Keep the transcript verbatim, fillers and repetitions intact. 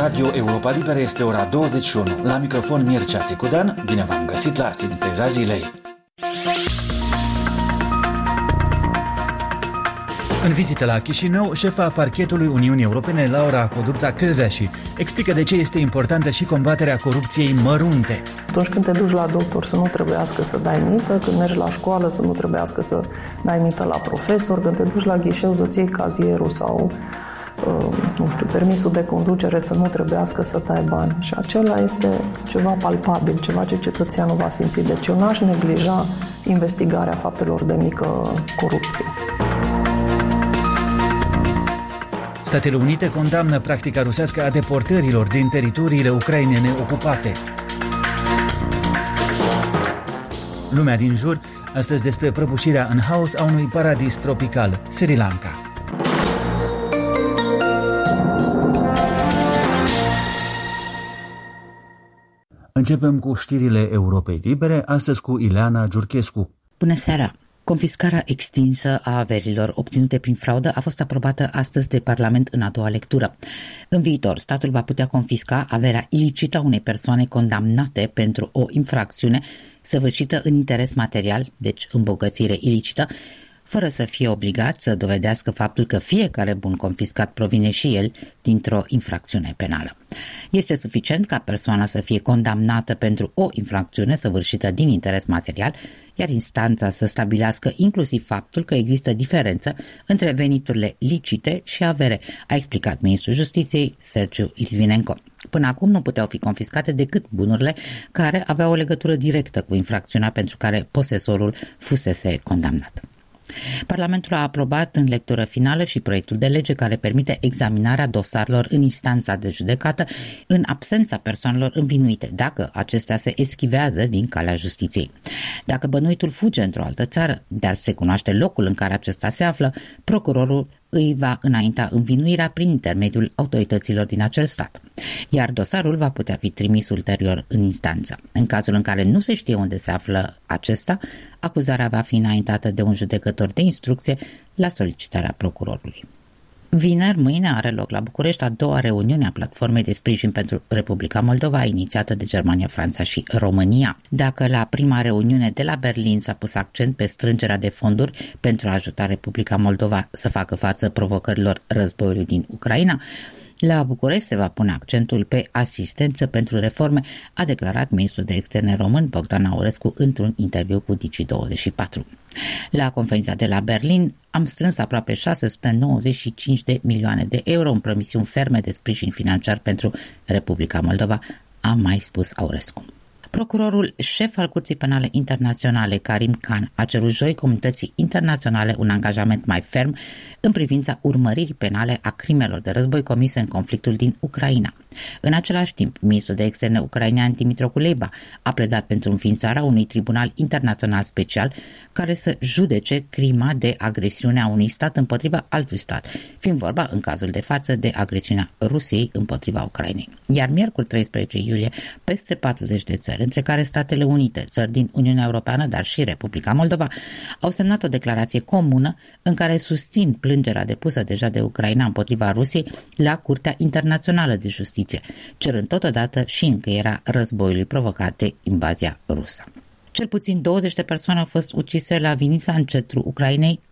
Radio Europa Liberă este ora douăzeci și unu. La microfon Mircea Țicudan, bine v-am găsit la Sinteza Zilei. În vizită la Chișinău, șefa parchetului Uniunii Europene, Laura Codruța-Kövesi, explică de ce este importantă și combaterea corupției mărunte. Atunci când te duci la doctor să nu trebuiască să dai mită, când mergi la școală să nu trebuiască să dai mită la profesor, când te duci la ghișeu să-ți iei cazierul sau, nu știu, permisul de conducere să nu trebuiască să dai bani. Și acela este ceva palpabil, ceva ce cetățeanul va simți. Deci eu n-aș neglija investigarea faptelor de mică corupție. Statele Unite condamnă practica rusească a deportărilor din teritoriile ucrainene ocupate. Lumea din jur, astăzi despre prăbușirea în haos a unui paradis tropical, Sri Lanka. Începem cu știrile Europei Libere, astăzi cu Ileana Giurchescu. Bună seara! Confiscarea extinsă a averilor obținute prin fraudă a fost aprobată astăzi de Parlament în a doua lectură. În viitor, statul va putea confisca averea ilicită a unei persoane condamnate pentru o infracțiune săvârșită în interes material, deci îmbogățire ilicită, fără să fie obligat să dovedească faptul că fiecare bun confiscat provine și el dintr-o infracțiune penală. Este suficient ca persoana să fie condamnată pentru o infracțiune săvârșită din interes material, iar instanța să stabilească inclusiv faptul că există diferență între veniturile licite și avere, a explicat ministrul Justiției Sergiu Litvinenko. Până acum nu puteau fi confiscate decât bunurile care aveau o legătură directă cu infracțiunea pentru care posesorul fusese condamnat. Parlamentul a aprobat în lectură finală și proiectul de lege care permite examinarea dosarelor în instanța de judecată în absența persoanelor învinuite, dacă acestea se eschivează din calea justiției. Dacă bănuitul fuge într-o altă țară, dar se cunoaște locul în care acesta se află, procurorul îi va înainta învinuirea prin intermediul autorităților din acel stat, iar dosarul va putea fi trimis ulterior în instanță. În cazul în care nu se știe unde se află acesta, acuzarea va fi înaintată de un judecător de instrucție la solicitarea procurorului. Vineri, mâine, are loc la București a doua reuniune a Platformei de Sprijin pentru Republica Moldova, inițiată de Germania, Franța și România. Dacă la prima reuniune de la Berlin s-a pus accent pe strângerea de fonduri pentru a ajuta Republica Moldova să facă față provocărilor războiului din Ucraina, la București se va pune accentul pe asistență pentru reforme, a declarat ministrul de externe român Bogdan Aurescu într-un interviu cu Digi douăzeci și patru. La conferința de la Berlin am strâns aproape șase sute nouăzeci și cinci de milioane de euro în promisiuni ferme de sprijin financiar pentru Republica Moldova, a mai spus Aurescu. Procurorul șef al Curții Penale Internaționale, Karim Khan, a cerut joi comunității internaționale un angajament mai ferm în privința urmăririi penale a crimelor de război comise în conflictul din Ucraina. În același timp, ministrul de externe ucrainean Dimitru Kuleba a pledat pentru înființarea unui tribunal internațional special care să judece crima de agresiune a unui stat împotriva altui stat, fiind vorba în cazul de față de agresiunea Rusiei împotriva Ucrainei. Iar miercuri treisprezece iulie, peste patruzeci de țări, între care Statele Unite, țări din Uniunea Europeană, dar și Republica Moldova, au semnat o declarație comună în care susțin plângerea depusă deja de Ucraina împotriva Rusiei la Curtea Internațională de Justiție, cerând totodată și încheierea războiului provocat de invazia rusă. Cel puțin douăzeci de persoane au fost ucise la Vinița, în centrul Ucrainei,